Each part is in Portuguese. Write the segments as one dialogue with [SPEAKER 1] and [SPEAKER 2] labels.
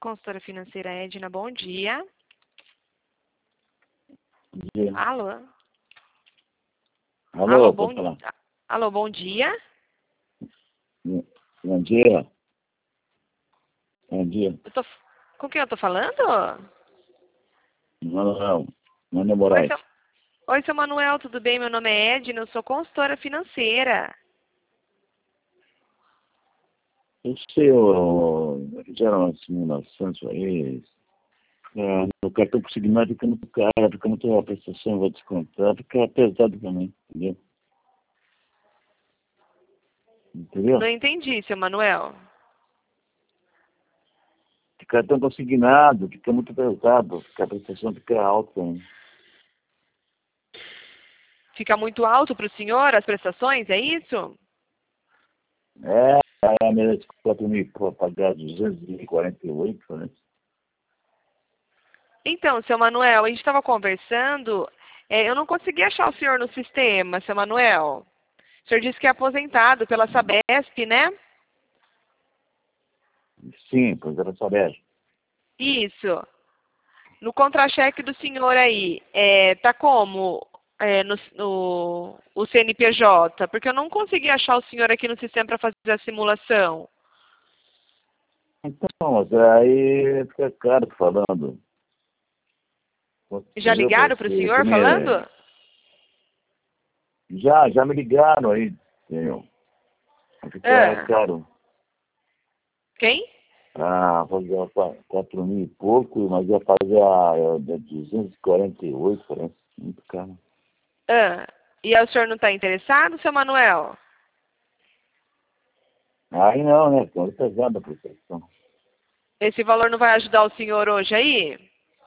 [SPEAKER 1] Consultora financeira Edna, bom dia.
[SPEAKER 2] Bom dia.
[SPEAKER 1] Alô?
[SPEAKER 2] Alô,
[SPEAKER 1] bom,
[SPEAKER 2] pode falar.
[SPEAKER 1] alô, bom dia.
[SPEAKER 2] Bom dia. Bom dia.
[SPEAKER 1] Com quem eu tô falando?
[SPEAKER 2] Manuel Moraes.
[SPEAKER 1] Oi, seu Manuel, tudo bem? Meu nome é Edna, eu sou consultora financeira.
[SPEAKER 2] Eu sei, fizeram uma simulação isso aí. No cartão consignado fica muito caro, fica muito a prestação, vai descontar, fica pesado pra mim, entendeu? Entendeu?
[SPEAKER 1] Não entendi, seu Manuel.
[SPEAKER 2] De cartão consignado, fica muito pesado, a prestação fica alta. Hein?
[SPEAKER 1] Fica muito alto para o senhor as prestações, é isso?
[SPEAKER 2] A média de 4 mil para pagar 248, né?
[SPEAKER 1] Então, seu Manuel, a gente estava conversando, eu não consegui achar o senhor no sistema, seu Manuel. O senhor disse que é aposentado pela Sabesp, né?
[SPEAKER 2] Sim, pois era saber.
[SPEAKER 1] Isso. No contra-cheque do senhor aí, tá como o CNPJ? Porque eu não consegui achar o senhor aqui no sistema para fazer a simulação.
[SPEAKER 2] Então, mas aí fica caro falando.
[SPEAKER 1] Já ligaram para o senhor falando?
[SPEAKER 2] Já me ligaram aí, entendeu? Fica caro.
[SPEAKER 1] Quem?
[SPEAKER 2] Fazia 4 mil e pouco, mas ia fazer a 248, parece. Muito caro.
[SPEAKER 1] E aí o senhor não está interessado, seu Manuel?
[SPEAKER 2] Aí não, né? Então é pesada a prestação.
[SPEAKER 1] Esse valor não vai ajudar o senhor hoje aí?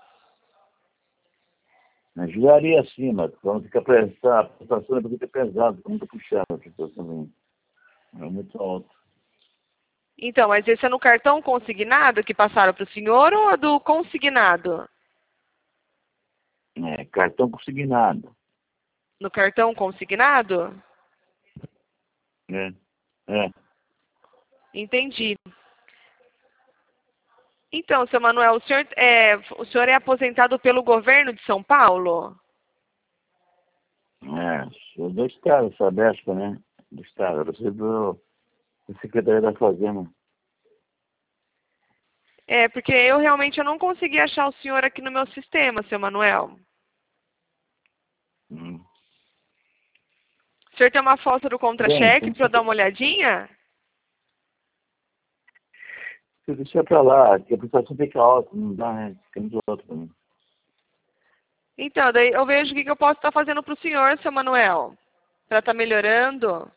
[SPEAKER 2] Ajudaria sim, mas quando fica a prestação fica pesada, fica muito puxada a prestação. É muito alto.
[SPEAKER 1] Então, mas esse é no cartão consignado que passaram para o senhor ou é do consignado?
[SPEAKER 2] Cartão consignado.
[SPEAKER 1] No cartão consignado?
[SPEAKER 2] É.
[SPEAKER 1] Entendi. Então, seu Manuel, o senhor é aposentado pelo governo de São Paulo?
[SPEAKER 2] Sou do Estado, Sabesp, né? Do Estado. Eu sou da Secretaria da Fazenda.
[SPEAKER 1] Porque eu realmente não consegui achar o senhor aqui no meu sistema, seu Manuel.
[SPEAKER 2] Hum.
[SPEAKER 1] O senhor tem uma foto do contra-cheque para eu dar uma olhadinha?
[SPEAKER 2] Se deixar pra lá, que a prestação fica alta, não dá, né? Fica muito alto pra mim.
[SPEAKER 1] Então, daí eu vejo o que eu posso estar fazendo para o senhor, seu Manuel. Para estar melhorando.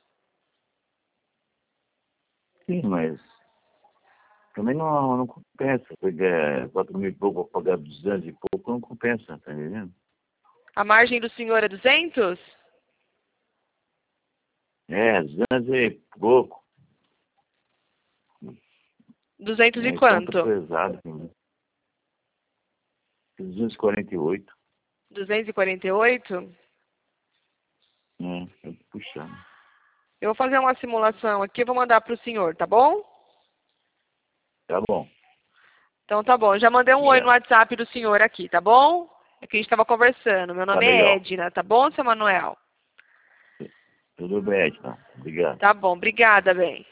[SPEAKER 2] Sim, mas também não compensa. Pegar 4 mil e pouco para pagar 200 e pouco, não compensa, tá entendendo?
[SPEAKER 1] A margem do senhor é 200?
[SPEAKER 2] 200 e pouco.
[SPEAKER 1] 200 e
[SPEAKER 2] Então
[SPEAKER 1] quanto?
[SPEAKER 2] tá pesado pra mim. 248.
[SPEAKER 1] 248?
[SPEAKER 2] É puxando.
[SPEAKER 1] Eu vou fazer uma simulação aqui e vou mandar para o senhor, tá bom?
[SPEAKER 2] Tá bom.
[SPEAKER 1] Então tá bom. Já mandei um oi no WhatsApp do senhor aqui, tá bom? É que a gente estava conversando. Meu nome é Edna, tá bom, seu Manuel?
[SPEAKER 2] Tudo bem, Edna. Obrigado.
[SPEAKER 1] Tá bom. Obrigada, bem.